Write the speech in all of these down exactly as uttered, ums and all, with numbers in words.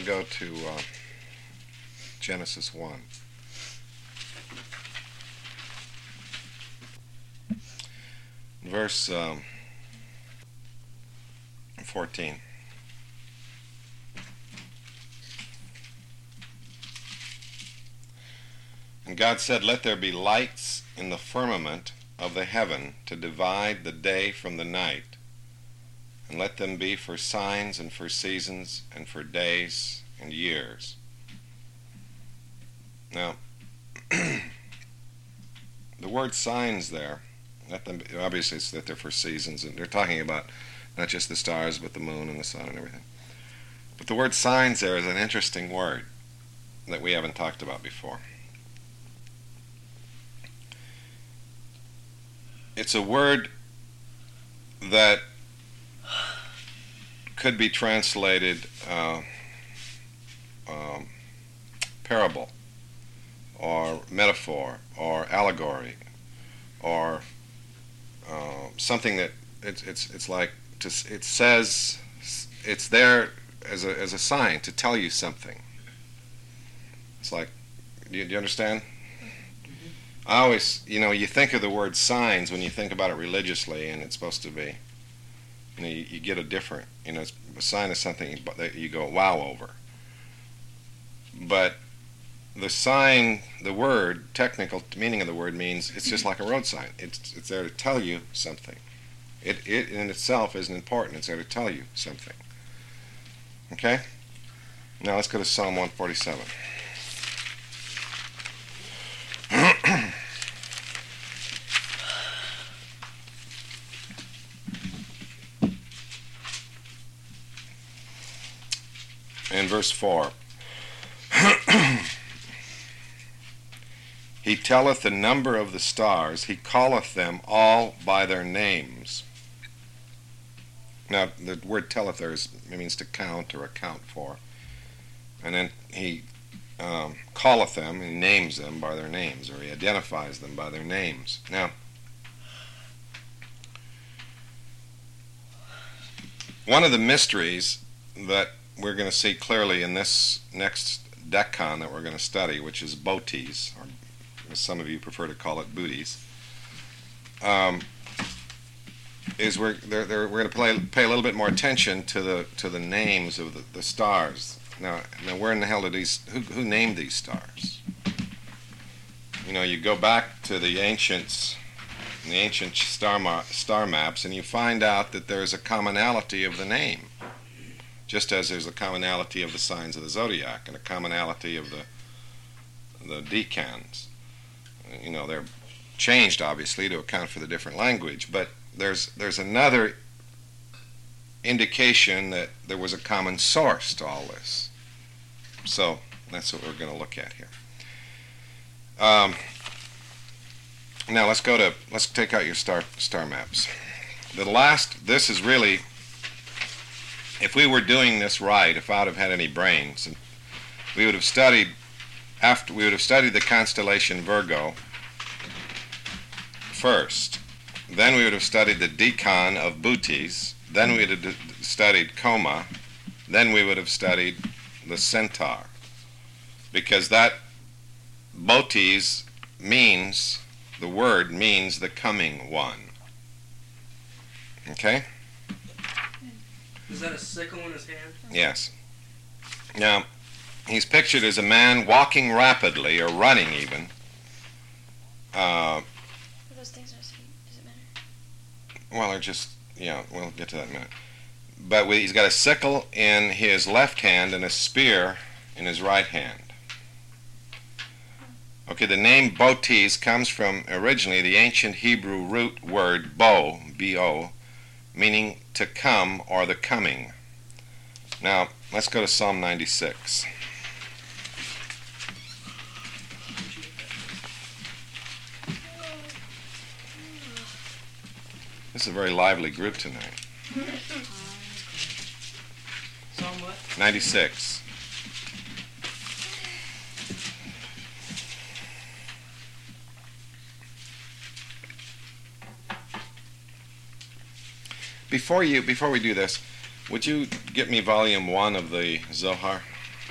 to go to uh, Genesis one. Verse um, fourteen. And God said, "Let there be lights in the firmament of the heaven to divide the day from the night, and let them be for signs and for seasons and for days and years." Now, the word signs there, let them be, obviously it's that they're for seasons, and they're talking about not just the stars but the moon and the sun and everything. But the word signs there is an interesting word that we haven't talked about before. It's a word that could be translated uh, um, parable, or metaphor, or allegory, or uh, something that it's it's it's like to, it says it's there as a as a sign to tell you something. It's like, do you, do you understand? I always, you know, you think of the word signs when you think about it religiously, and it's supposed to be, you know, you, you get a different, you know, it's, a sign is something that you go wow over. But the sign, the word, technical meaning of the word means it's just like a road sign. It's it's there to tell you something. It it in itself isn't important. It's there to tell you something. Okay? Now let's go to Psalm one forty-seven. In verse four, He telleth the number of the stars, he calleth them all by their names. Now, the word telleth there is, it means to count or account for. And then he um, calleth them, he names them by their names, or he identifies them by their names. Now, one of the mysteries that we're going to see clearly in this next decon that we're going to study, which is botes, or as some of you prefer to call it booties, um, is we're they're, they're, we're going to play, pay a little bit more attention to the to the names of the, the stars. Now, now, where in the hell did these? Who, who named these stars? You know, you go back to the ancients, the ancient star ma star maps, and you find out that there's a commonality of the name. Just as there's a commonality of the signs of the zodiac and a commonality of the the decans. You know, they're changed obviously to account for the different language, but there's there's another indication that there was a common source to all this. So that's what we're going to look at here. Um, now let's go to let's take out your star star maps. The last this is really, if we were doing this right, if I'd have had any brains, we would have studied after we would have studied the constellation Virgo first. Then we would have studied the decan of Bootes. Then we would have studied Coma. Then we would have studied the Centaur, because that Botes means, the word means the coming one. Okay? Is that a sickle in his hand? Yes. Now, he's pictured as a man walking rapidly, or running even. Uh, Are those things on his feet? Does it matter? well, they're just, yeah, we'll get to that in a minute. But we, he's got a sickle in his left hand and a spear in his right hand. Okay, the name Botes comes from originally the ancient Hebrew root word bo, B O, meaning to come or the coming. Now, let's go to Psalm ninety-six. This is a very lively group tonight. Psalm what? ninety-six. Before you, before we do this, would you get me volume one of the Zohar?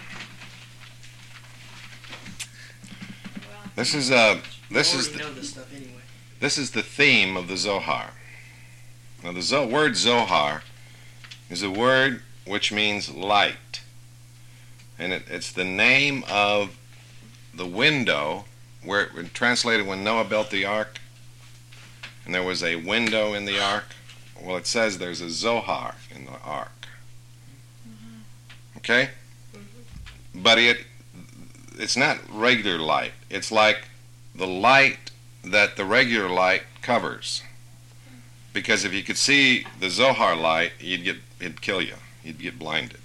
This is uh, this you is already the, know this stuff anyway. this is the theme of the Zohar. Now, the Zo- word Zohar is a word which means light, and it, it's the name of the window where it was translated when Noah built the ark, and there was a window in the ark. Well, it says there's a Zohar in the ark. Okay? But it it's not regular light. It's like the light that the regular light covers. Because if you could see the Zohar light, you'd get it'd kill you. You'd get blinded.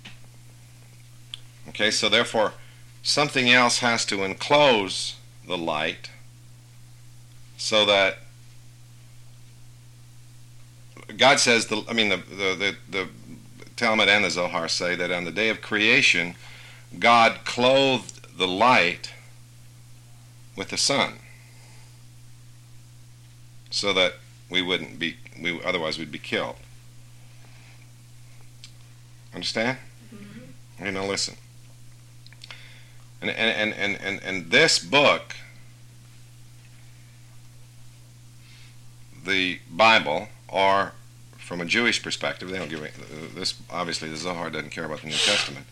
Okay, so therefore something else has to enclose the light so that God says, the, I mean, the, the, the, the Talmud and the Zohar say that on the day of creation, God clothed the light with the sun so that we wouldn't be, we, otherwise we'd be killed. Understand? Mm-hmm. You know, listen. And, and, and, and, and this book, the Bible, or from a Jewish perspective, they don't give a, this. Obviously, the Zohar doesn't care about the New Testament.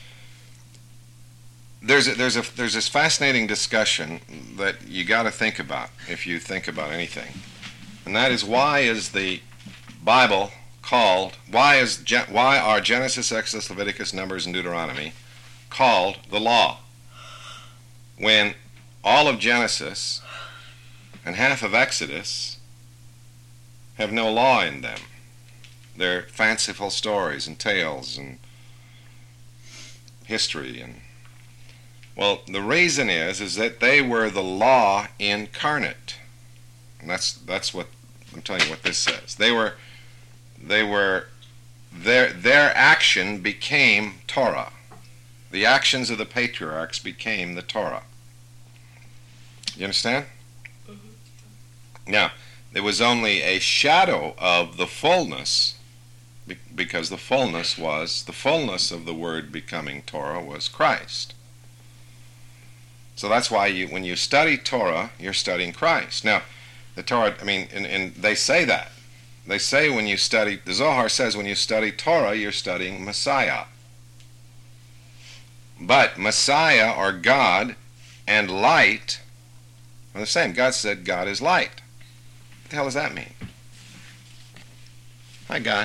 There's a, there's a there's this fascinating discussion that you got to think about if you think about anything, and that is, why is the Bible called? Why is why are Genesis, Exodus, Leviticus, Numbers, and Deuteronomy called the law, when all of Genesis and half of Exodus have no law in them? They're fanciful stories and tales and history. And well, the reason is is that they were the law incarnate, and that's that's what I'm telling you what this says. They were they were their their action became Torah. The actions of the patriarchs became the Torah. You understand? Mm-hmm. Now, there was only a shadow of the fullness, because the fullness was, the fullness of the word becoming Torah was Christ. So that's why you, when you study Torah, you're studying Christ. Now, the Torah, I mean, and, and they say that. They say when you study, the Zohar says when you study Torah, you're studying Messiah. But Messiah, or God, and light are the same. God said God is light. What the hell does that mean? Hi, God.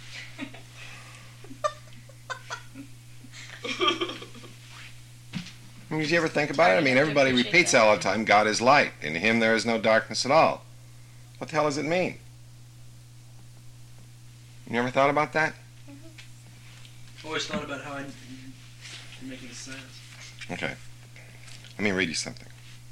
Did you ever think about it? I mean, everybody repeats all the time, God is light. In him there is no darkness at all. What the hell does it mean? You ever thought about that? I've always thought about how I didn't make any sense. Okay. Let me read you something.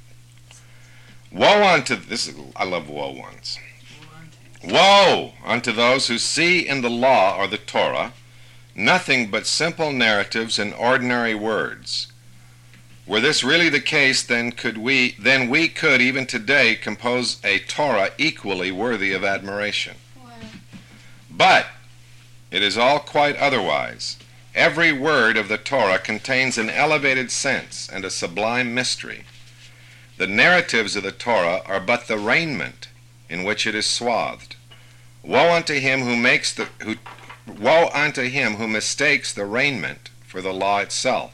Woe unto, this is, I love woe ones. Woe unto those who see in the law, or the Torah, nothing but simple narratives and ordinary words. Were this really the case, then could we then we could even today compose a Torah equally worthy of admiration. Wow. But it is all quite otherwise. Every word of the Torah contains an elevated sense and a sublime mystery. The narratives of the Torah are but the raiment in which it is swathed. Woe unto him who makes the who woe unto him who mistakes the raiment for the law itself.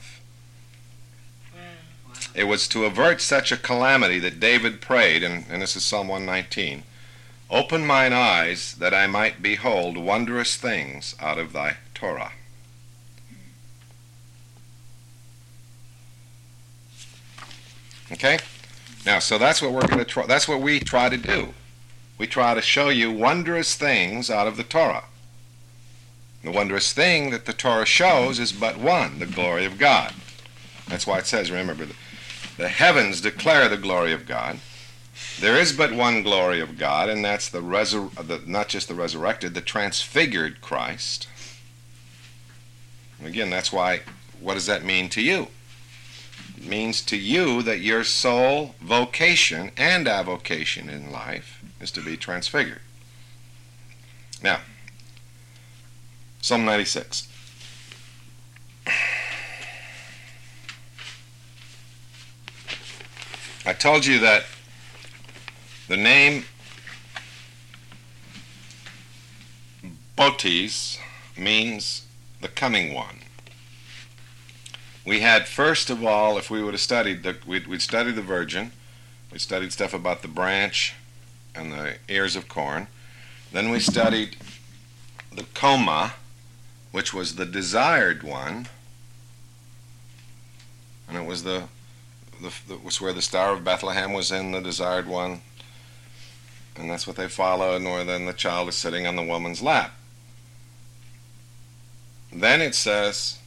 It was to avert such a calamity that David prayed, and, and this is Psalm one nineteen, open mine eyes that I might behold wondrous things out of thy Torah. Okay? Now, so that's what we're going to try, that's what we try to do. We try to show you wondrous things out of the Torah. The wondrous thing that the Torah shows is but one, the glory of God. That's why it says, remember, the, the heavens declare the glory of God. There is but one glory of God, and that's the, resur- the not just the resurrected, the transfigured Christ. And again, that's why, what does that mean to you? It means to you that your sole vocation and avocation in life is to be transfigured. Now, Psalm ninety-six. I told you that the name Botes means the coming one. We had, first of all, if we would have studied, the, we'd, we'd studied the virgin, we studied stuff about the branch and the ears of corn. Then we studied the coma, which was the desired one, and it was the, the, the was where the Star of Bethlehem was in, the desired one, and that's what they followed, and where then the child is sitting on the woman's lap. Then it says,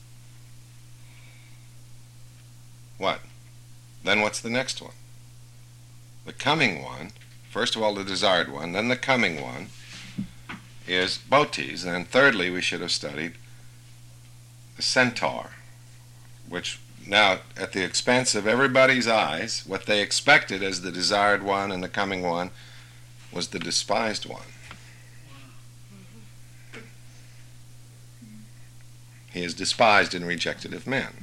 what? Then what's the next one? The coming one, first of all the desired one, then the coming one is Botes, and then thirdly we should have studied the centaur, which now at the expense of everybody's eyes, what they expected as the desired one and the coming one was the despised one. He is despised and rejected of men.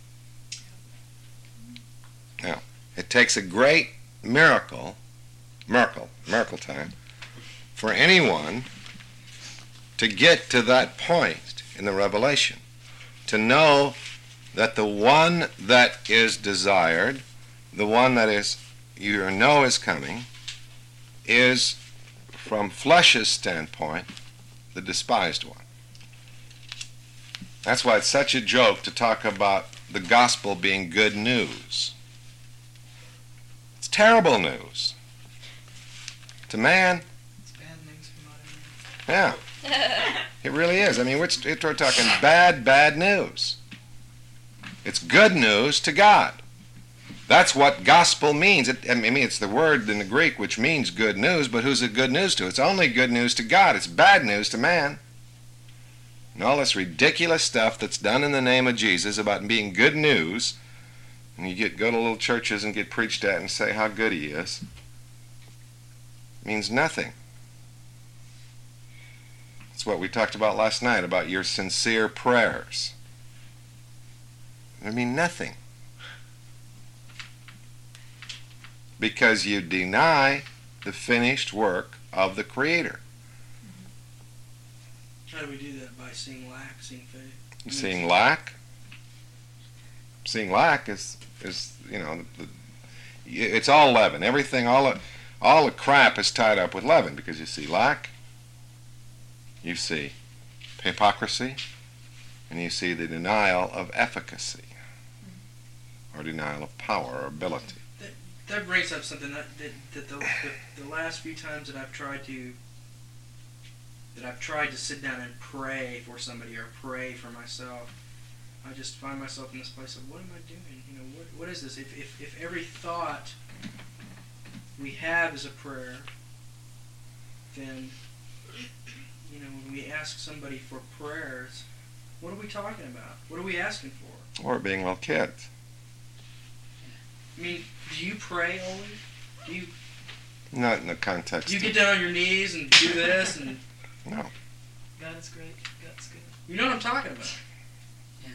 Now, it takes a great miracle, miracle, miracle time, for anyone to get to that point in the Revelation, to know that the one that is desired, the one that is you know is coming, is, from flesh's standpoint, the despised one. That's why it's such a joke to talk about the gospel being good news. It's terrible news. To man, It's bad news for modern man. yeah, it really is. I mean, we're, we're talking bad, bad news. It's good news to God. That's what gospel means. It, I mean, it's the word in the Greek which means good news, but who's it good news to? It's only good news to God. It's bad news to man. And all this ridiculous stuff that's done in the name of Jesus about being good news, and you get go to little churches and get preached at and say how good he is, means nothing. It's what we talked about last night about your sincere prayers. They mean nothing. Because you deny the finished work of the Creator. How do we do that? By seeing lack, seeing faith? Seeing lack. Seeing lack is, is you know, the, it's all leaven. Everything, all the, all the crap is tied up with leaven, because you see lack, you see hypocrisy, and you see the denial of efficacy, or denial of power or ability. That, that brings up something that, that, that the, the, the last few times that I've tried to that I've tried to sit down and pray for somebody or pray for myself, I just find myself in this place of, what am I doing? You know, what what is this? If if, if every thought we have is a prayer, then, you know, when we ask somebody for prayers, what are we talking about? What are we asking for? Or being little kids. I mean, do you pray always? Do you Not in the context do you of, get down on your knees and do this and no. God is great. God's good. you know what I'm talking about? Yeah.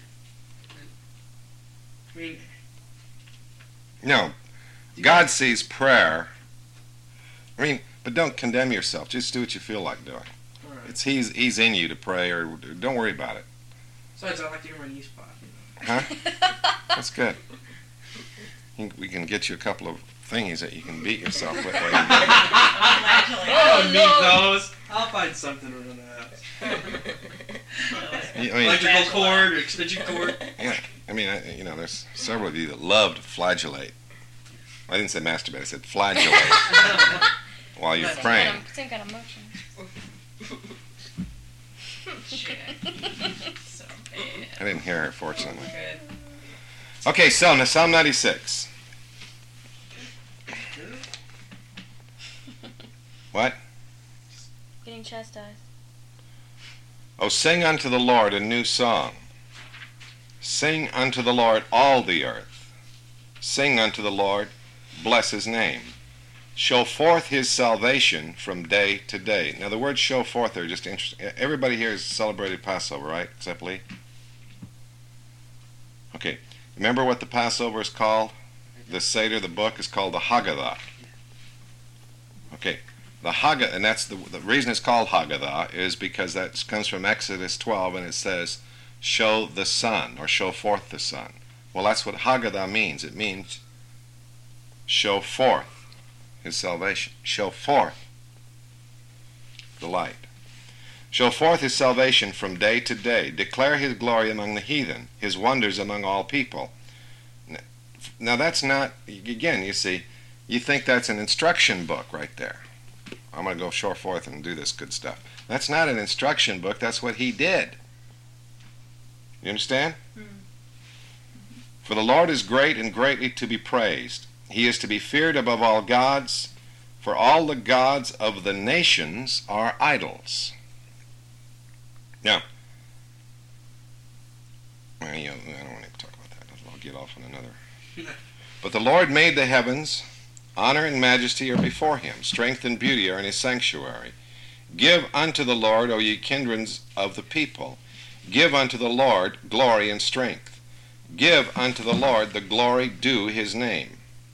I mean, No. God sees prayer. I mean, but don't condemn yourself. Just do what you feel like doing. all right. It's he's he's in you to pray, or don't worry about it. Besides, I like to hear my knees pop. You Huh? That's good. You- We can get you a couple of thingies that you can beat yourself with. while you- Oh, no. need those. I'll find something around the house. I mean, Electrical cord or extension cord. yeah, I mean, I, you know, there's several of you that love to flagellate. I didn't say masturbate. I said flagellate while you're Same praying. kind of- Same kind of motion. Shit. So bad. I didn't hear her, fortunately. Good. Okay, so now Psalm ninety-six. What? Getting chastised. Oh, sing unto the Lord a new song. Sing unto the Lord all the earth. Sing unto the Lord, bless his name. Show forth his salvation from day to day. Now the words show forth are just interesting. Everybody here has celebrated Passover, right? Except Lee? Okay. Remember what the Passover is called? the Seder, the book, is called the Haggadah. Okay, the Haggadah, and that's the, the reason it's called Haggadah is because that comes from Exodus twelve, and it says, show the sun, or show forth the sun. Well, that's what Haggadah means. It means show forth his salvation. Show forth the light. Show forth his salvation from day to day. Declare his glory among the heathen, his wonders among all people. Now that's not, again, you see, you think that's an instruction book right there. I'm going to go show forth and do this good stuff. That's not an instruction book. That's what he did. You understand? Mm-hmm. For the Lord is great and greatly to be praised. He is to be feared above all gods, for all the gods of the nations are idols. Now, well, you know, I don't want to talk about that. I'll get off on another. But the Lord made the heavens. Honor and majesty are before him. Strength and beauty are in his sanctuary. Give unto the Lord, O ye kindreds of the people. Give unto the Lord glory and strength. Give unto the Lord the glory due his name.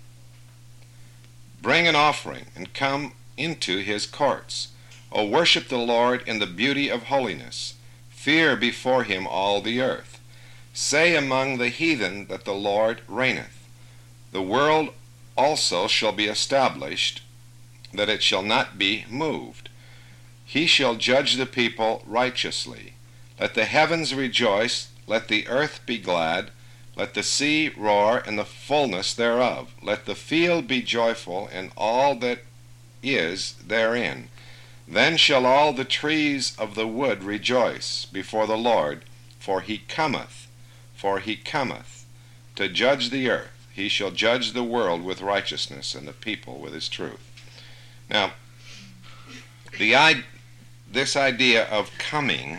Bring an offering and come into his courts. O worship the Lord in the beauty of holiness. Fear before him all the earth. Say among the heathen that the Lord reigneth. The world also shall be established, that it shall not be moved. He shall judge the people righteously. Let the heavens rejoice, let the earth be glad, let the sea roar and the fullness thereof. Let the field be joyful and all that is therein. Then shall all the trees of the wood rejoice before the Lord, for he cometh, for he cometh to judge the earth. He shall judge the world with righteousness and the people with his truth. Now, the this idea of coming,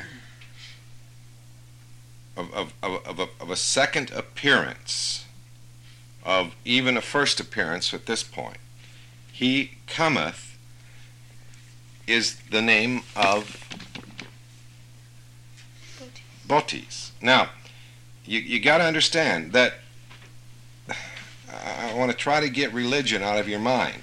of, of, of, of, a, of a second appearance, of even a first appearance at this point, he cometh, is the name of Botes. Now, you, you got to understand that I want to try to get religion out of your mind.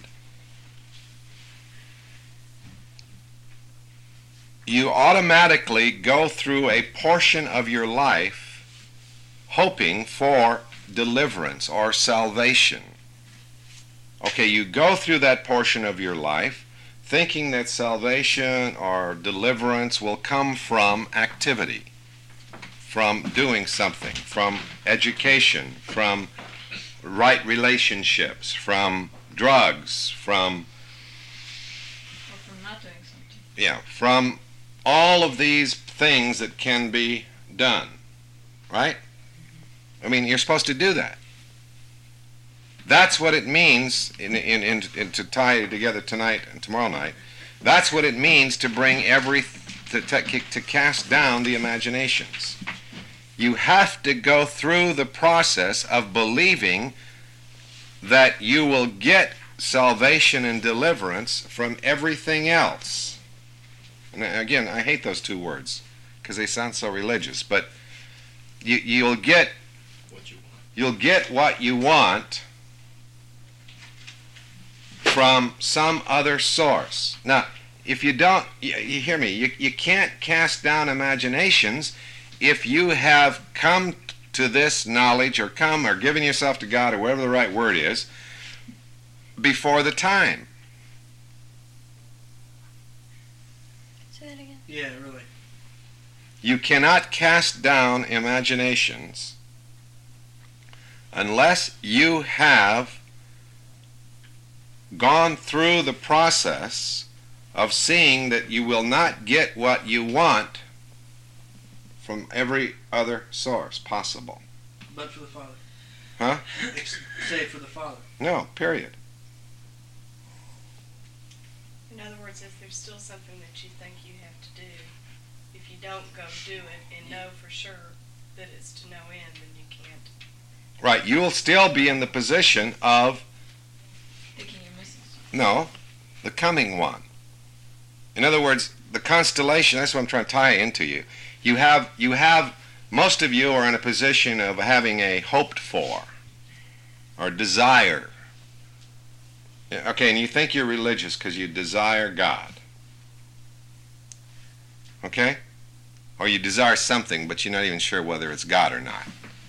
You automatically go through a portion of your life hoping for deliverance or salvation. Okay, you go through that portion of your life thinking that salvation or deliverance will come from activity, from doing something, from education, from right relationships, from drugs, from Or from not doing something. yeah, from all of these things that can be done, right? I mean, you're supposed to do that. That's what it means, in, in, in, in to tie it together tonight and tomorrow night. That's what it means to bring every to, to, to cast down the imaginations. You have to go through the process of believing that you will get salvation and deliverance from everything else. And again, I hate those two words because they sound so religious, but you, you'll get what you want. You'll get what you want from some other source. Now, if you don't, you, you hear me, you, you can't cast down imaginations if you have come to this knowledge or come or given yourself to God or whatever the right word is before the time. Say that again. Yeah, really. You cannot cast down imaginations unless you have gone through the process of seeing that you will not get what you want from every other source possible. But for the Father. Huh? Save for the Father. No, period. In other words, if there's still something that you think you have to do, if you don't go do it and know for sure that it's to no end, then you can't. Right, you will still be in the position of, Thinking you're missing something. no, the coming one. In other words, the constellation, that's what I'm trying to tie into you. You have, you have, most of you are in a position of having a hoped for. or desire. Okay, and you think you're religious because you desire God. Okay? Or you desire something, but you're not even sure whether it's God or not.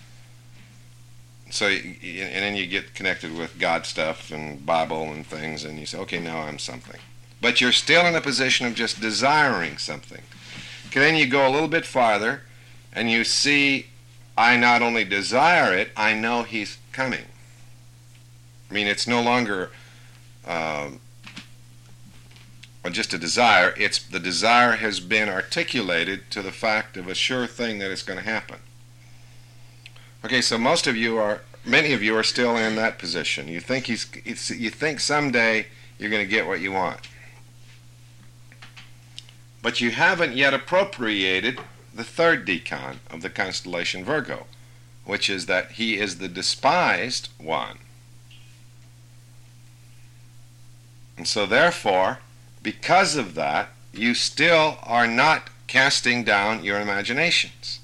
So, and then you get connected with God stuff and Bible and things, and you say, okay, now I'm something. But you're still in a position of just desiring something. Okay, then you go a little bit farther, and you see, I not only desire it, I know He's coming. I mean, it's no longer um, just a desire. It's the desire has been articulated to the fact of a sure thing that it's going to happen. Okay, so most of you are, many of you are still in that position. You think he's, it's, you think someday you're going to get what you want, but you haven't yet appropriated the third decan of the constellation Virgo, which is that he is the despised one. And so therefore, because of that, you still are not casting down your imaginations.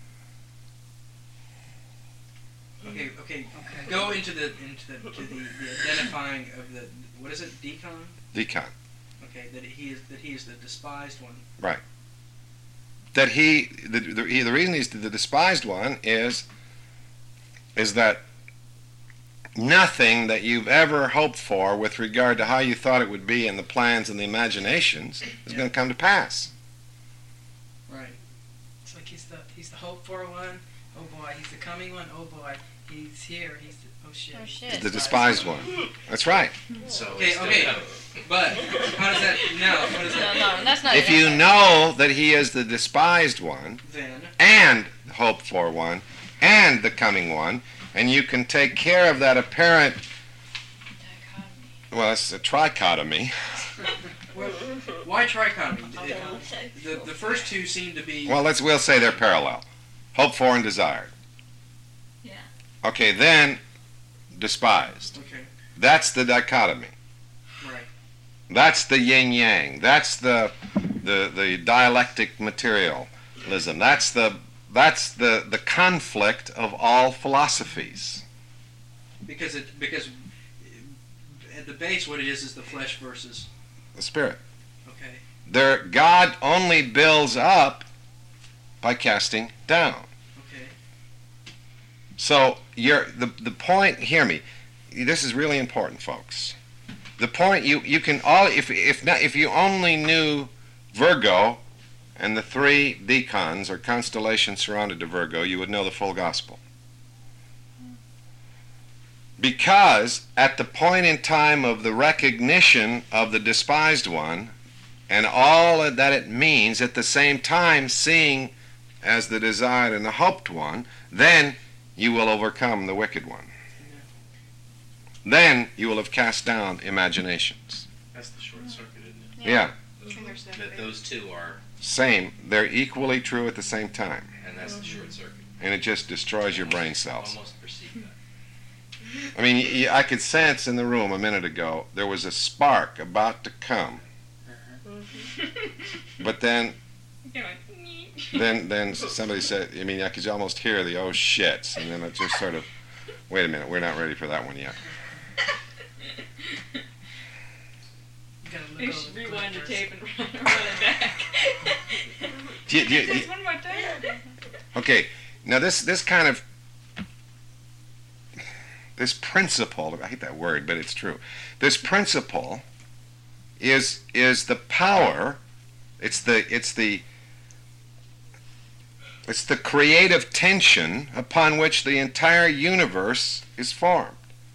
Okay, okay, okay. Go into the into the, to the, the identifying of the, what is it, decon? Decan. Okay, that he is that he is the despised one. Right. That he the the, he, the reason he's the despised one is is that nothing that you've ever hoped for with regard to how you thought it would be in the plans and the imaginations is Yeah. going to come to pass. Right. It's like he's the he's the hope for one. Oh boy, he's the coming one. Oh boy, he's here. He's the, oh shit. Oh, he's shit. The despised one. That's right. So Okay, it's still okay. coming. But how does that no? What does No, that no, that's not. If you know that he is the despised one then? and the hoped for one and the coming one, and you can take care of that apparent, well, it's a trichotomy. Well, why trichotomy? It- the the first two seem to be. Well, let's we'll say they're parallel. Hoped for and desired. Yeah. Okay, then despised. Okay. That's the dichotomy. Right. That's the yin yang. That's the the the dialectic materialism. That's the that's the the conflict of all philosophies. Because it because at the base, what it is is the flesh versus. The spirit. Okay. There, God only builds up by casting down. Okay. So you're, the the point. Hear me. This is really important, folks. The point you you can all if if not if you only knew Virgo and the three decans or constellations surrounded to Virgo, you would know the full gospel. Because at the point in time of the recognition of the despised one and all that it means, at the same time seeing as the desired and the hoped one, then you will overcome the wicked one. Then you will have cast down imaginations. That's the short circuit, isn't Yeah, And there's it? no That those two are, same. They're equally true at the same time. and that's the short circuit. And it just destroys your brain cells. Almost perceive that. I mean, y- y- I could sense in the room a minute ago there was a spark about to come. But then, You're like, "Nyeh." then, then somebody said, I mean, I could almost hear the oh shits, and then it just sort of, wait a minute, we're not ready for that one yet. You gotta look You over should the rewind the clippers. tape and run, run it back. Do you- do you- Just one more time. Okay, now this this kind of this principle, I hate that word, but it's true. This principle is is the power. It's the it's the it's the creative tension upon which the entire universe is formed.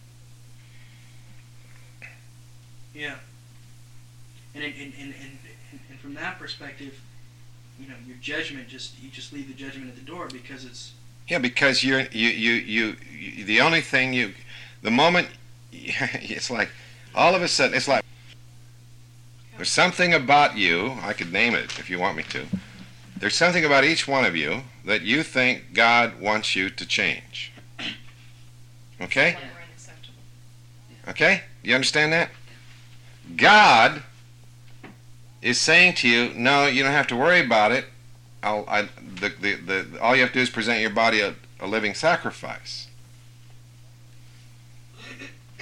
Yeah. And and, and, and, and and from that perspective, you know, your judgment just you just leave the judgment at the door because it's Yeah, because you're you you you, you the only thing you the moment it's like all of a sudden it's like there's something about you, I could name it if you want me to. There's something about each one of you that you think God wants you to change. Okay? longer unacceptable. Okay? You understand that? God is saying to you, no, you don't have to worry about it. I'll, I, the, the, the, all you have to do is present your body a, a living sacrifice.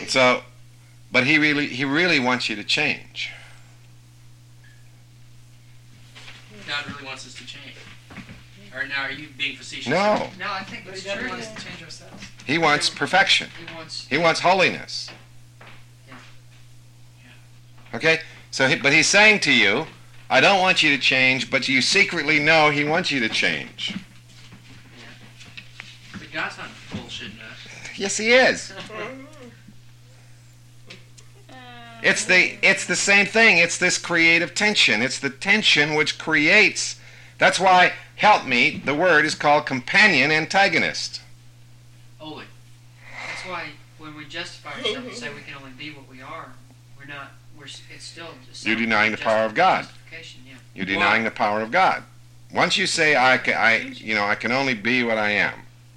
So, but he really, he really wants you to change. God really wants us to change. Or now, are you being facetious? No, No, I think But it's he doesn't true. want us to change ourselves. he wants perfection. He wants. He wants holiness. Yeah. Okay? So, he, but he's saying to you, I don't want you to change, but you secretly know he wants you to change. But God's not bullshitting us. Yes, he is. It's the it's the same thing. It's this creative tension. It's the tension which creates. That's why help me, the word is called companion antagonist. Holy. That's why when we justify ourselves and say we can only be what we are, we're not. We're. s- It's still. a You're denying the power of God. Justification, yeah. You're denying the power of God. Once you say I can, I you know I can only be what I am,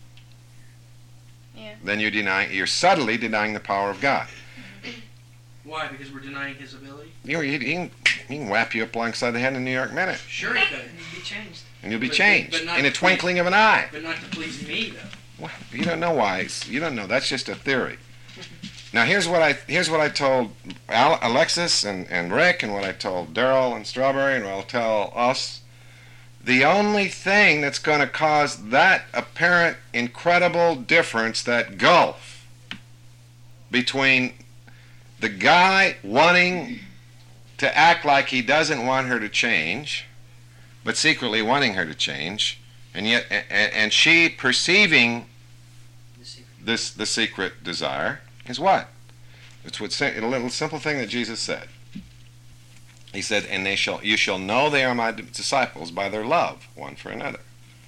Yeah. then you're denying. You're subtly denying the power of God. Why? Because we're denying his ability? You know, he, he, can, he can whap you up alongside the head in a New York minute, Sure he could. And you'd be changed. and you'll be But- changed but not in a to twinkling of an eye. But not to please me, though. Well, you don't know why. It's- You don't know. That's just a theory. Now here's what I here's what I told Al, Alexis and, and Rick, and what I told Daryl and Strawberry, and what I'll tell us. The only thing that's going to cause that apparent incredible difference, that gulf between the guy wanting to act like he doesn't want her to change, but secretly wanting her to change, and yet and, and she perceiving The secret. this the secret desire, is what? It's what a little simple thing that Jesus said. He said, "And they shall you shall know they are my disciples by their love one for another."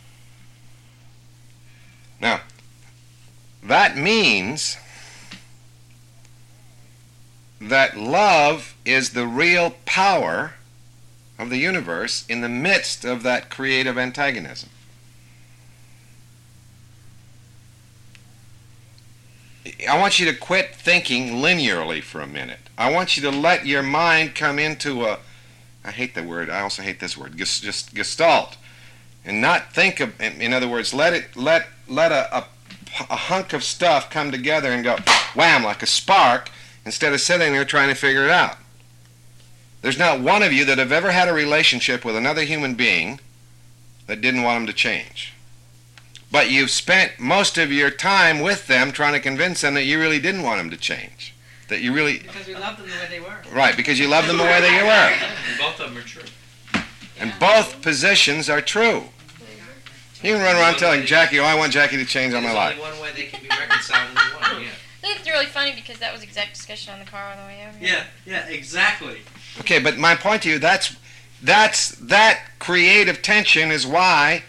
Now, that means that love is the real power of the universe in the midst of that creative antagonism. I want you to quit thinking linearly for a minute. I want you to let your mind come into a, I hate the word, I also hate this word, ges- just gestalt. And not think of, in in other words, let it, let, let a, a, a hunk of stuff come together and go wham, like a spark, instead of sitting there trying to figure it out. There's not one of you that have ever had a relationship with another human being that didn't want them to change. But you've spent most of your time with them trying to convince them that you really didn't want them to change. That you really, Because we loved them the way they were. right, because you love them the way they were. And both of them are true. And both positions are true. You can run around telling Jackie, oh, I want Jackie to change on my There's life. only one way they can be reconciled into one, yeah. I think it's really funny because that was the exact discussion on the car on the way over. Yeah, yeah, exactly. Okay, but my point to you, that's, that's, that creative tension is why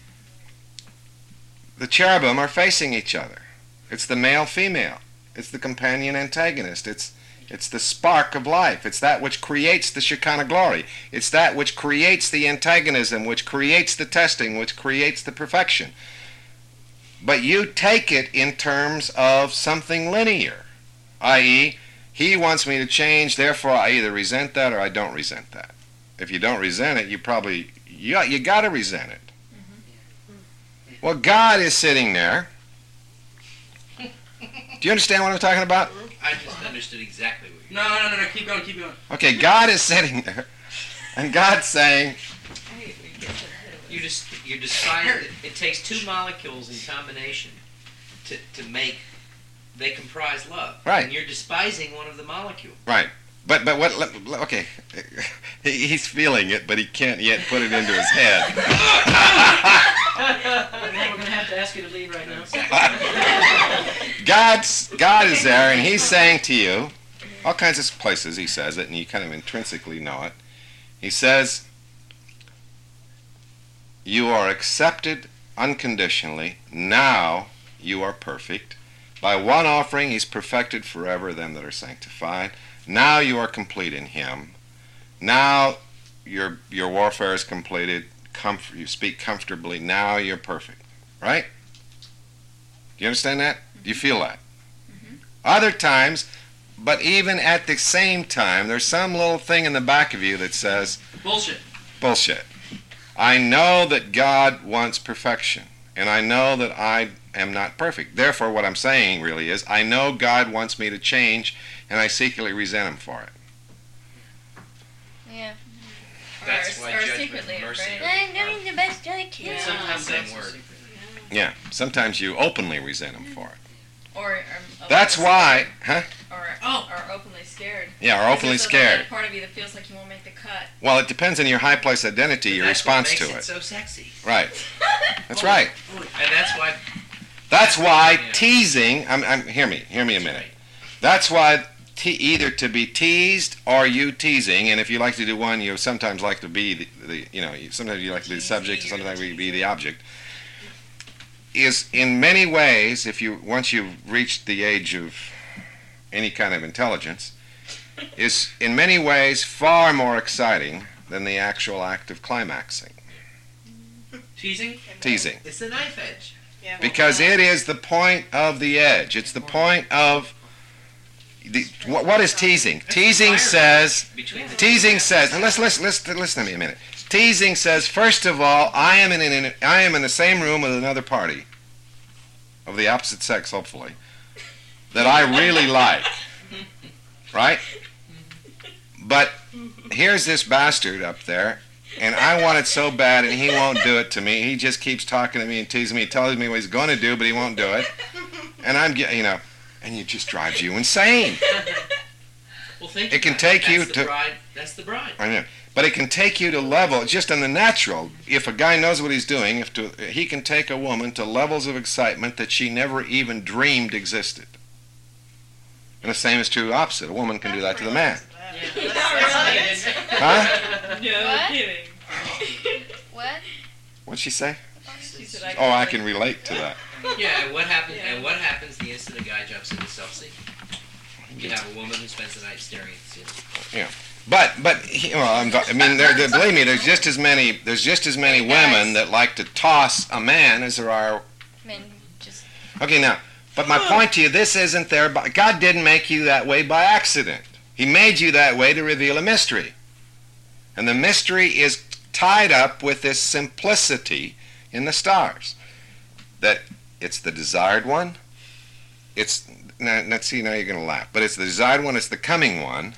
the cherubim are facing each other. It's the male-female. It's the companion antagonist. It's it's the spark of life. It's that which creates the Shekinah glory. It's that which creates the antagonism, which creates the testing, which creates the perfection. But you take it in terms of something linear, that is, he wants me to change, therefore I either resent that or I don't resent that. If you don't resent it, you probably, you, you got to resent it. Well, God is sitting there. Do you understand what I'm talking about? I just understood exactly what you No, no, no, no, keep going, keep going. Okay, God is sitting there, and God's saying, You just you decide that it takes two molecules in combination to, to make they comprise love. Right. And you're despising one of the molecules. right. But but what? let- let- Okay, he, he's feeling it, but he can't yet put it into his head. And then we're going to have to ask you to leave right now. God's God is there, and He's saying to you, all kinds of places He says it, and you kind of intrinsically know it. He says, "You are accepted unconditionally. Now you are perfect. By one offering He's perfected forever them that are sanctified. Now you are complete in Him. Now your your warfare is completed. Comfort, you speak comfortably. Now you're perfect." Right? Do you understand that? Do you feel that? Other times, but even at the same time, there's some little thing in the back of you that says, Bullshit. bullshit. I know that God wants perfection, and I know that I am not perfect. Therefore, what I'm saying really is, I know God wants me to change, and I secretly resent him for it. Yeah. That's or, why or judgment secretly and mercy afraid. are- I'm doing the best I can. And sometimes Same that's the word. secret. Yeah, sometimes you openly resent him for it. Or, or That's why, huh? Or, Oh. or openly scared. Yeah, or openly Because there's scared. That part of you that feels like you won't make the cut. Well, it depends on your high place identity, your That's response what to makes it. it so sexy. Right. That's right. And that's why. That's why Yeah. teasing. I'm, I'm. Hear me. Hear me a minute. That's why te- either to be teased or you teasing, and if you like to do one, you sometimes like to be the, the you know, you, sometimes you like to be the subject, and sometimes you be the object. Is in many ways, if you once you've reached the age of any kind of intelligence, is in many ways far more exciting than the actual act of climaxing, Teasing? teasing. It's the knife edge. Yeah. Because it is the point of the edge. It's the point of the, what, what is teasing? Teasing says, Between the teasing says, and let's, let's, let's listen to me a minute. Teasing says, first of all, I am in, in, I am in the same room with another party, of the opposite sex, hopefully, that I really like, right? But here's this bastard up there, and I want it so bad, and he won't do it to me. He just keeps talking to me and teasing me. He tells me what he's going to do, but he won't do it. And I'm, ge- you know, and it just drives you insane. Well, think It can about take That's you the to- Bride. That's the bride. I know. But it can take you to level, just in the natural, if a guy knows what he's doing, if to, he can take a woman to levels of excitement that she never even dreamed existed. And the same is true opposite. A woman can do that to the man. Yeah. Huh? No What? kidding. What? What'd she say? She said, I Oh, I can relate to that. Yeah, and what happens? Yeah. And what happens the instant a guy jumps into self-seeking? You have a woman who spends the night staring at the ceiling. But but he, well, I'm, I mean, there, there, believe me, there's just as many there's just as many Hey, guys. women that like to toss a man as there are. Men just. Okay, now, but my point to you, this isn't there. By, God didn't make you that way by accident. He made you that way to reveal a mystery, and the mystery is tied up with this simplicity in the stars. That it's the desired one. It's now, let's see. Now you're going to laugh, but it's the desired one. It's the coming one.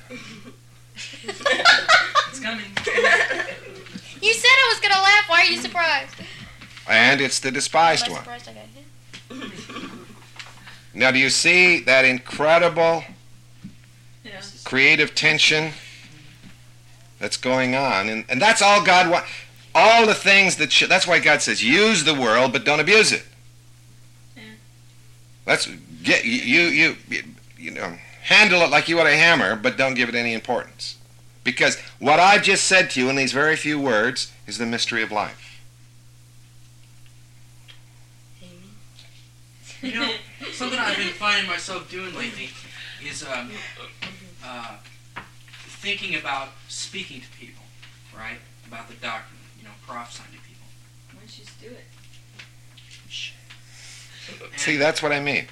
It's coming. You said I was gonna laugh. Why are you surprised? And it's the despised I'm one. surprised I got hit. Now, do you see that incredible Yeah. creative tension that's going on? And, and that's all God wants. All the things that, sh- that's why God says, use the world, but don't abuse it. Yeah. Let's get, you, you, you, you know, handle it like you would a hammer, but don't give it any importance. Because what I've just said to you in these very few words is the mystery of life. You know, something I've been finding myself doing lately is um, uh, thinking about speaking to people, right? About the doctrine, you know, prophesying to people. Why don't you just do it? See, that's what I mean.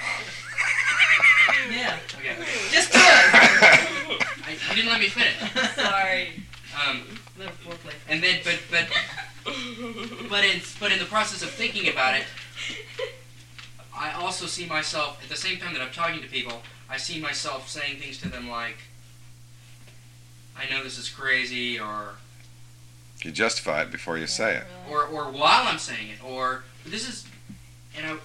Yeah. Okay. Just do it. I, you didn't let me finish. Sorry. Um, Little foreplay. and then, but but but in but in the process of thinking about it, I also see myself at the same time that I'm talking to people. I see myself saying things to them like, "I know this is crazy," or You justify it before you say it. or or while I'm saying it, or this is, you know,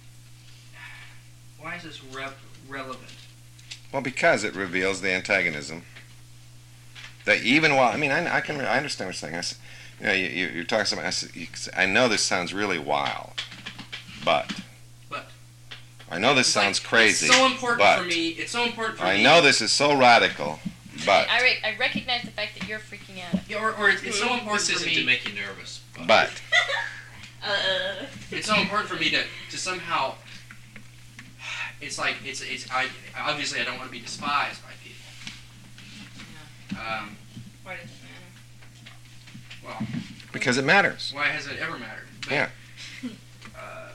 why is this re- relevant? Well, because it reveals the antagonism. That even while, I mean, I, I can, I understand what you're saying. I, s- you know, you, you, you're talking something. I, s- you, s- I know this sounds really wild, but. But. I know this It's like, sounds crazy. It's so important but for me. It's so important for I me. know this is so radical, but I, re- I recognize the fact that you're freaking out. Yeah, or, or it's, it's so important This for isn't to me. make you nervous. But, but Uh. It's so important for me to, to somehow. It's like it's it's I obviously I don't want to be despised by people. Um, Why does it matter? well, because it matters. why has it ever mattered? But, Yeah. Uh,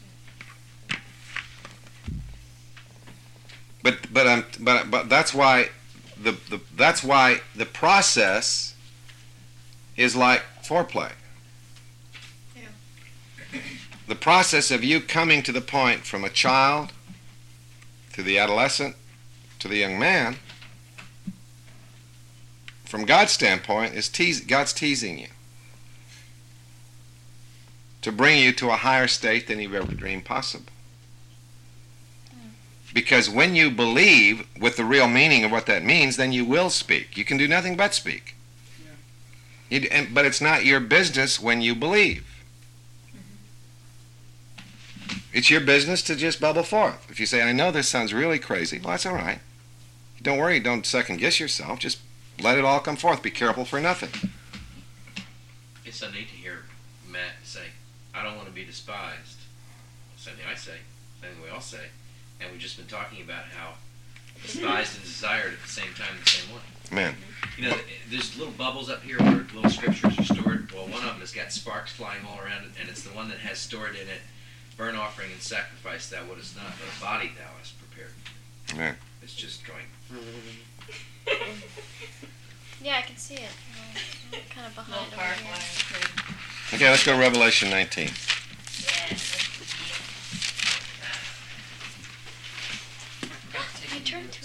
But but um but but that's why the, the that's why the process is like foreplay. Yeah. the process of you coming to the point from a child to the adolescent to the young man, from God's standpoint, is tease, God's teasing you to bring you to a higher state than you've ever dreamed possible. Because when you believe with the real meaning of what that means, then you will speak. You can do nothing but speak. You, and, but it's not your business when you believe. It's your business to just bubble forth. If you say, I know this sounds really crazy, well, that's all right. Don't worry, don't second guess yourself. Just let it all come forth. Be careful for nothing. It's so neat to hear Matt say, I don't want to be despised. Something I say, something we all say. And we've just been talking about how despised and desired at the same time the same way. Man. You know, there's little bubbles up here where little scriptures are stored. Well, one of them has got sparks flying all around it, and it's the one that has stored in it burnt offering and sacrifice thou wouldest not, but a body thou hast prepared. Man. It's just going. Yeah, I can see it. Well, kind of behind Little over park here. line. Okay, let's go to Revelation nineteen. You turn to it.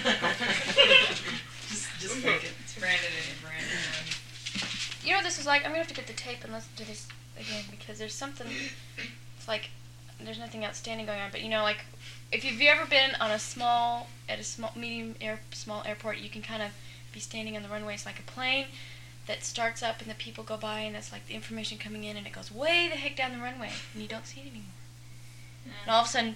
Just, just make it. It's Brandon and Brandon. You know what this is like? I'm gonna have to get the tape and let's do this again because there's something. It's like there's nothing outstanding going on, but you know, like if you've ever been on a small at a small medium air small airport, you can kind of be standing on the runway. It's like a plane that starts up and the people go by, and that's like the information coming in, and it goes way the heck down the runway, and you don't see it anymore. And all of a sudden,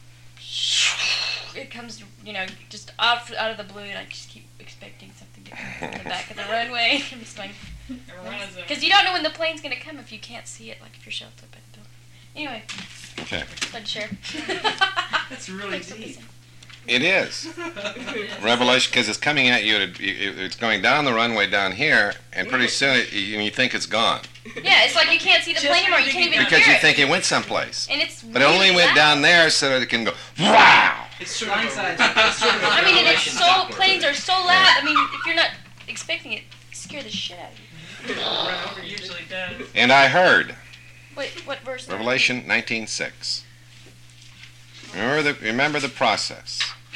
it comes, you know, just out out of the blue, and I just keep expecting something to come from the back of the runway. I'm just like, because you don't know when the plane's gonna come if you can't see it, like if you're sheltered by the building. Anyway, Okay. let's share. That's really Thanks for deep. listening. It is. Revelation, because it's coming at you, it- it- it's going down the runway down here, and pretty soon it, you, you think it's gone. Yeah, it's like you can't see the Just plane anymore. You can't even Because hear you it. think it went someplace. And it's But it only really went loud. down there so that it can go, wow! It's sort of a- Blindside. it's sort of a I mean, and it's Revelation so Doppler. planes are so loud. I mean, if you're not expecting it, scare the shit out of you. Run over usually does. And I heard, Wait, what verse? Revelation nineteen six. Remember the, remember the process.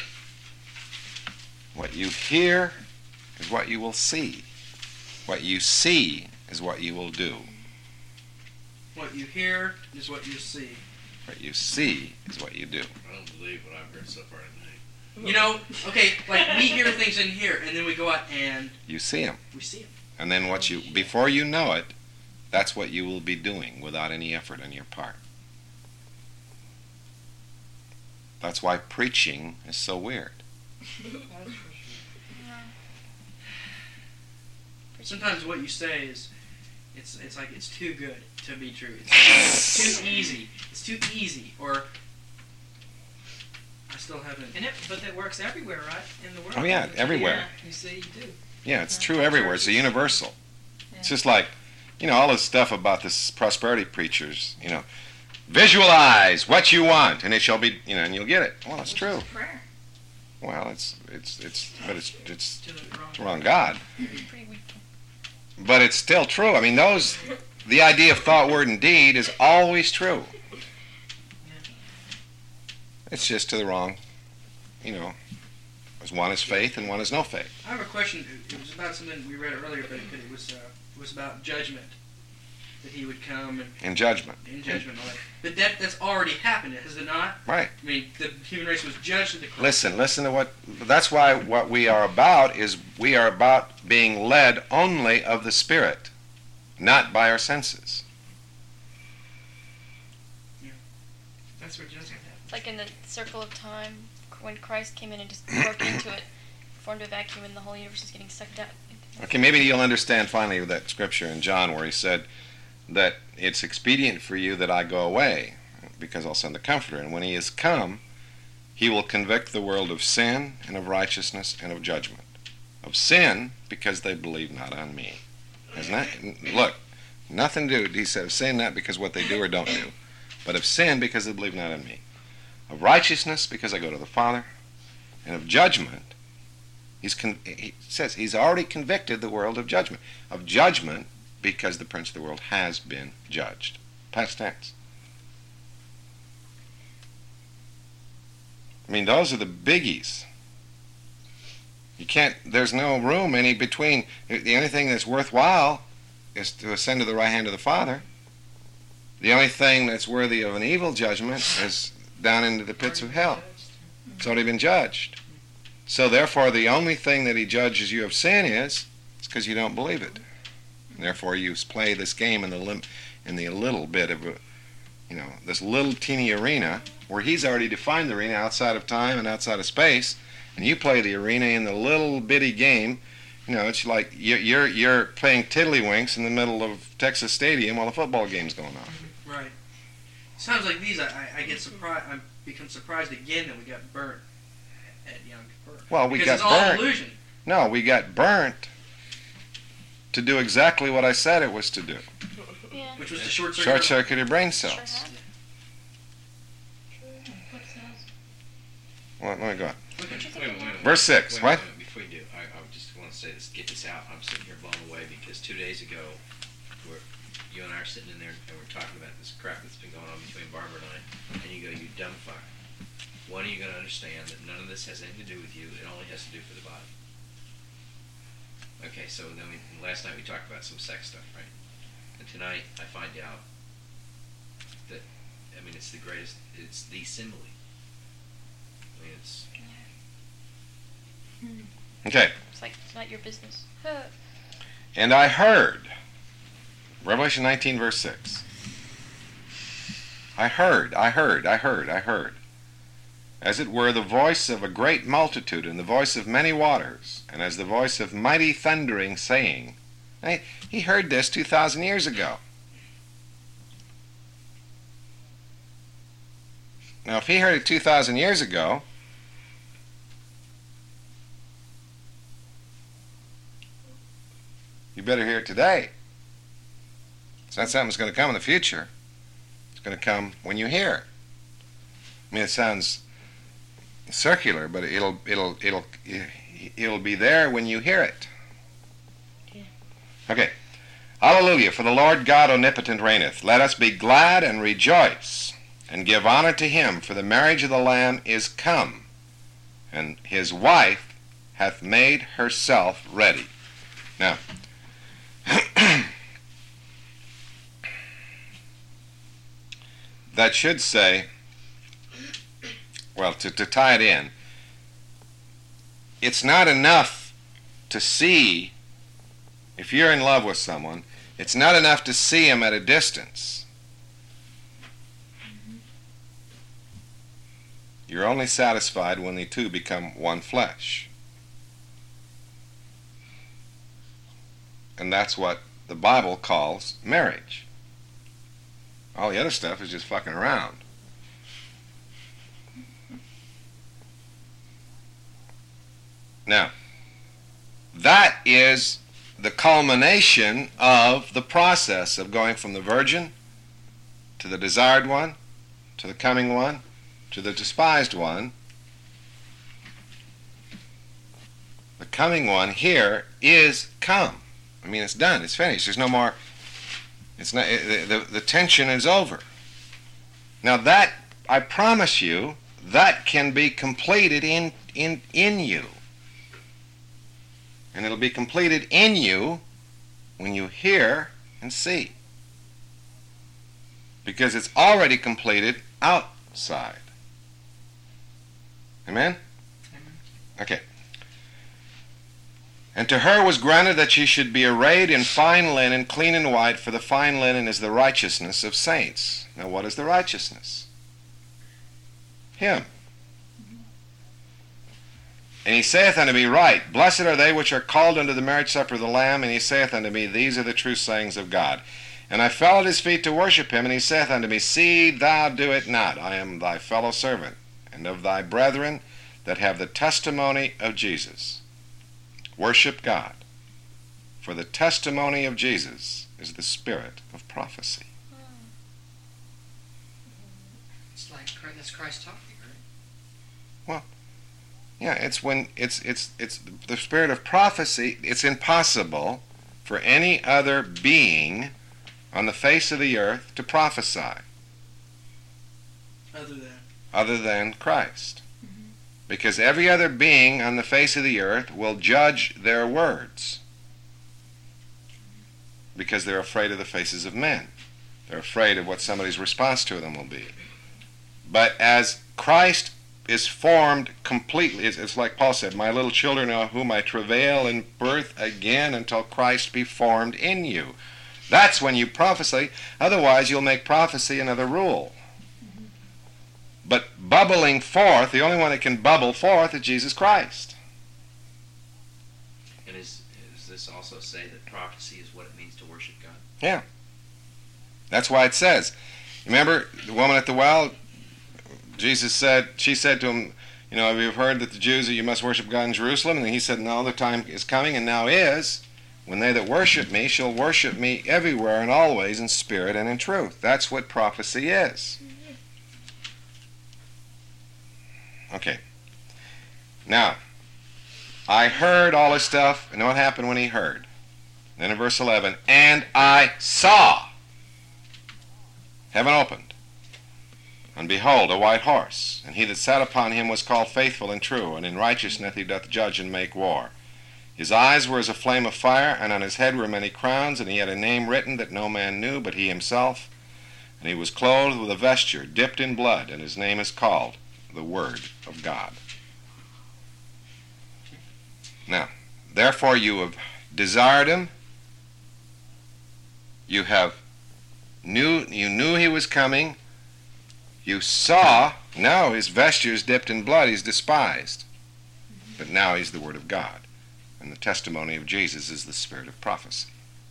What you hear is what you will see. What you see is what you will do. What you hear is what you see. What you see is what you do. I don't believe what I've heard so far tonight. You know, okay, like we hear things in here, and then we go out and You see them. we see them. And then what you, before you know it, that's what you will be doing without any effort on your part. That's why preaching is so weird. Sometimes what you say is, it's it's like it's too good to be true. It's, it's too easy. It's too easy. Or I still haven't. And it, but that works everywhere, right? In the world. Oh yeah, everywhere. You see, you do. Yeah, it's true everywhere. It's a universal. It's just like, you know, all this stuff about this prosperity preachers, you know, visualize what you want and it shall be, you know, and you'll get it. Well, it's true. Prayer. Well, it's, it's, it's, but it's, it's To the wrong. the wrong God. Pretty weak. But it's still true. I mean, those, the idea of thought, word, and deed is always true. It's just to the wrong, you know, as one is faith and one is no faith. I have a question. It was about something we read earlier, but it, but it was uh, it was about judgment. That he would come and In judgment. in judgment. All that. But that that's already happened, has it not? Right. I mean, the human race was judged at the cross. Listen, listen to what, that's why what we are about is we are about being led only of the Spirit, not by our senses. That's where judgment happens. It's like in the circle of time when Christ came in and just broke into it, formed a vacuum, and the whole universe is getting sucked out. Okay, maybe you'll understand finally that scripture in John where he said that it's expedient for you that I go away because I'll send the Comforter. And when he is come, he will convict the world of sin and of righteousness and of judgment. Of sin because they believe not on me. Isn't that, look, nothing to do, he said, of sin not because what they do or don't do, but of sin because they believe not on me. Of righteousness because I go to the Father. And of judgment, he's con- he says he's already convicted the world of judgment. Of judgment because the prince of the world has been judged. Past tense. I mean, those are the biggies. You can't, there's no room any between. The only thing that's worthwhile is to ascend to the right hand of the Father. The only thing that's worthy of an evil judgment is down into the pits of hell. It's already been judged. So therefore, the only thing that he judges you of sin is, is because you don't believe it. And therefore, you play this game in the lim- in the little bit of a, you know, this little teeny arena where he's already defined the arena outside of time and outside of space, and you play the arena in the little bitty game. You know, it's like you're you're, you're playing tiddlywinks in the middle of Texas Stadium while a football game's going on. Right. Sounds like these. I, I, I get surprised. I become surprised again that we got burnt at Yom Kippur. Well, we because got it's all burnt. illusion. No, we got burnt to do exactly what I said it was to do. Yeah. Which was the short circuit. Short-circuited brain Sure cells. have. Well, let me go on. Wait, wait, wait, wait. Verse six, Wait, what? wait, wait, before you do, I, I just want to say this, get this out. I'm sitting here blown away because two days ago, we're, you and I are sitting in there and we're talking about this crap that's been going on between Barbara and I, and you go, you dumb fuck. When are you going to understand that none of this has anything to do with you, it only has to do for the body? Okay, so then we, last night we talked about some sex stuff, right? And tonight I find out that, I mean, it's the greatest, it's the simile. I mean, it's... Okay. It's like it's not your business. And I heard, Revelation nineteen, verse six. I heard, I heard, I heard, I heard, as it were the voice of a great multitude, and the voice of many waters, and as the voice of mighty thundering, saying, hey, he heard this two thousand years ago. Now, if he heard it two thousand years ago, you better hear it today. It's not something that's going to come in the future. It's going to come when you hear. I mean, it sounds circular, but it'll it'll it'll it'll be there when you hear it. Okay. Hallelujah! For the Lord God omnipotent reigneth. Let us be glad and rejoice, and give honor to him. For the marriage of the Lamb is come, and his wife hath made herself ready. Now. That should say, well, to, to tie it in, it's not enough to see, if you're in love with someone, it's not enough to see him at a distance. You're only satisfied when the two become one flesh. And that's what the Bible calls marriage. All the other stuff is just fucking around. Now, that is the culmination of the process of going from the virgin to the desired one, to the coming one, to the despised one. The coming one here is come. I mean, it's done. It's finished. There's no more... It's not, the, the, the tension is over. Now that, I promise you, that can be completed in, in, in you. And it'll be completed in you when you hear and see. Because it's already completed outside. Amen? Amen. Okay. And to her was granted that she should be arrayed in fine linen, clean and white, for the fine linen is the righteousness of saints. Now what is the righteousness? Him. And he saith unto me, Right, blessed are they which are called unto the marriage supper of the Lamb. And he saith unto me, These are the true sayings of God. And I fell at his feet to worship him, and he saith unto me, See thou do it not. I am thy fellow servant, and of thy brethren that have the testimony of Jesus. Worship God, for the testimony of Jesus is the spirit of prophecy. It's like Chri- that's Christ talking, right? Yeah, it's when it's it's it's the spirit of prophecy. It's impossible for any other being on the face of the earth to prophesy Other than. other than Christ. Mm-hmm. Because every other being on the face of the earth will judge their words. Because they're afraid of the faces of men. They're afraid of what somebody's response to them will be. But as Christ is formed completely, it's, it's like Paul said, my little children, of whom I travail in birth again until Christ be formed in you. That's when you prophesy. Otherwise, you'll make prophecy another rule. But bubbling forth, the only one that can bubble forth is Jesus Christ. And is, does this also say that prophecy is what it means to worship God? Yeah. That's why it says. Remember the woman at the well? Jesus said, she said to him, you know, have you heard that the Jews, you must worship God in Jerusalem? And he said, no, the time is coming and now is, when they that worship me shall worship me everywhere and always in spirit and in truth. That's what prophecy is. Okay. Now, I heard all this stuff, and what happened when he heard? Then in verse eleven, and I saw heaven opened, and behold, a white horse, and he that sat upon him was called Faithful and True, and in righteousness he doth judge and make war. His eyes were as a flame of fire, and on his head were many crowns, and he had a name written that no man knew but he himself. And he was clothed with a vesture dipped in blood, and his name is called the Word of God. Now, therefore you have desired him, you have knew, you knew he was coming, you saw, now his vesture is dipped in blood, he's despised. But now he's the Word of God. And the testimony of Jesus is the spirit of prophecy.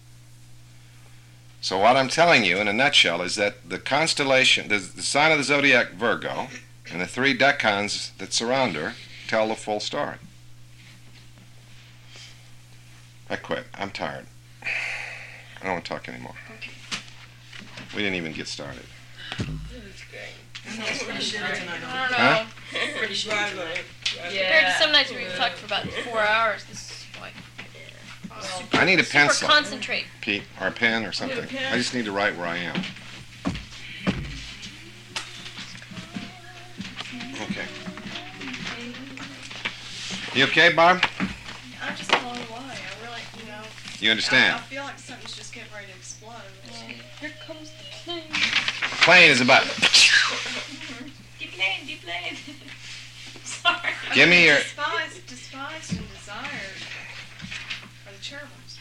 So what I'm telling you in a nutshell is that the constellation, the, the sign of the zodiac Virgo, and the three decans that surround her tell the full story. I quit. I'm tired. I don't want to talk anymore. We didn't even get started. I don't know. Huh? Pretty sure. Compared to some nights where we've talked for about four hours, this is like I need a super pencil, concentrate. Pete, or a pen or something. I just need to write where I am. Okay. You okay, Barb? I'm just blown away. I really, you know. You understand? I, I feel like something's just getting ready to explode. Here comes the plane. Plane is about. Deplane, deplane. Sorry. Give me your. Despised, despised and desired are the cherubims.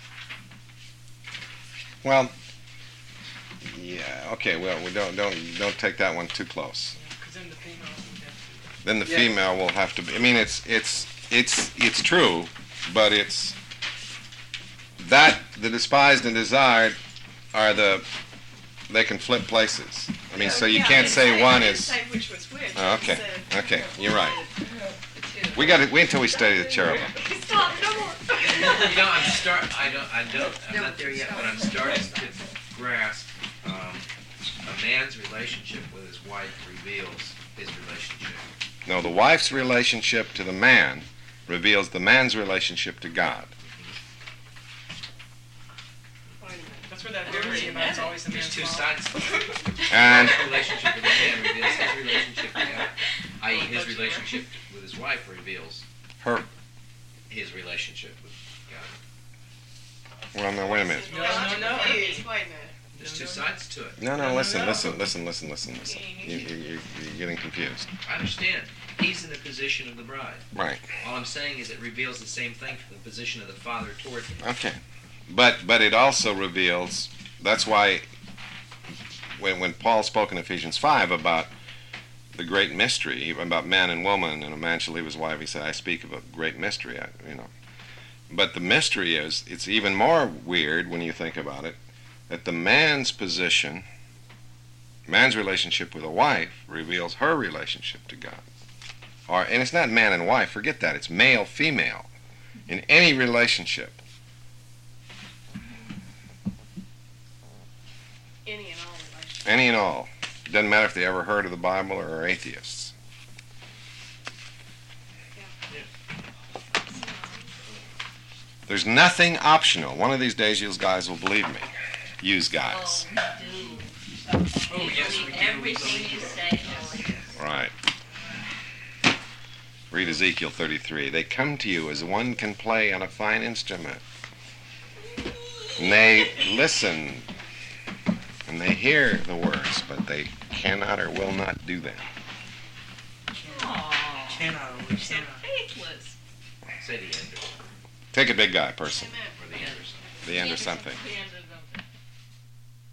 Well. Yeah. Okay. Well, we don't don't don't take that one too close. Because then the female will have Then the Yeah. female will have to be. I mean, it's it's it's it's true, but it's that the despised and desired are the. They can flip places. I mean, so you Yeah, I can't didn't say one I didn't is. say which was which. Oh, I okay. said- Okay. You're right. We got to wait until we study the cherubim. Stop, no more. You know, I'm start. I don't. I don't. I'm not there yet, but I'm starting to grasp um, a man's relationship with his wife reveals his relationship. No, the wife's relationship to the man reveals the man's relationship to God. Wait a minute. That's where that theory about it's always the There's man's two fault. sides to it. And His relationship with the man reveals his relationship to God, that is, his relationship with his wife reveals her. his relationship with God. Well, no, wait a minute. No, no, no. Confused. Wait a minute. There's two sides to it. No, no, listen, listen, listen, listen, listen, listen. You, you, you, you're getting confused. I understand. He's in the position of the bride. Right. All I'm saying is it reveals the same thing from the position of the father toward him. Okay. But but it also reveals. That's why when when Paul spoke in Ephesians five about the great mystery, about man and woman, and a man shall leave his wife, he said, I speak of a great mystery, I, you know. But the mystery is, it's even more weird when you think about it, that the man's position, man's relationship with a wife, reveals her relationship to God. Or, and it's not man and wife, forget that, it's male, female. In any relationship, Any and all relationships. any and all. Doesn't matter if they ever heard of the Bible or are atheists. There's nothing optional. One of these days, you guys will believe me. Use guys. Oh, Oh, yes, we do. We Everything believe you it. say, oh, yes. Right. Read Ezekiel thirty-three. They come to you as one can play on a fine instrument. And they listen. And they hear the words, but they cannot or will not do them. Aw. Cannot or So cannot. faithless. Say the end or, Take a big guy person. Amen. or the end or something. The end or something. The end of